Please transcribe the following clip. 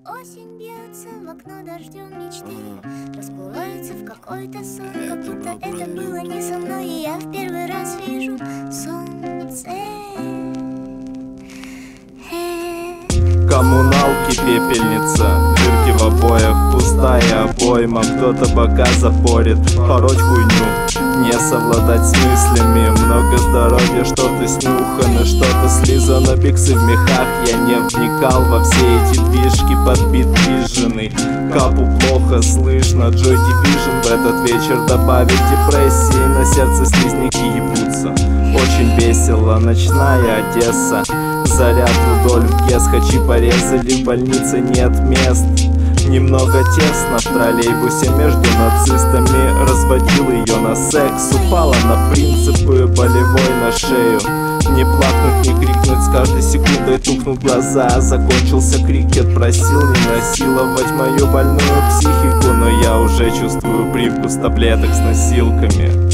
Осень бьется в окно дождем мечты, расплывается в какой-то сон, как будто это было не со мной. И я в первый раз вижу солнце. Коммуналки, пепельница, дырки в обоях, пустая обойма, кто-то бока запорит, пороть хуйню, не совладать с мыслями. Много здоровья, что-то снюхано, что-то слизано, биксы в мехах. Я не вникал во все эти движки, подбит виженый. Капу плохо слышно, Joy Division в этот вечер добавит депрессии. На сердце слизняки ебутся, очень весело, ночная Одесса. Заряд Рудольф Гесс, хачи порезали, в больнице нет мест. Немного тесно в троллейбусе между нацистами, разводил ее на секс. Упала на принципы, болевой на шею. Не плакнуть, не крикнуть, с каждой секундой тухнут глаза. Закончился крикет, просил не насиловать мою больную психику, но я уже чувствую привкус таблеток с носилками.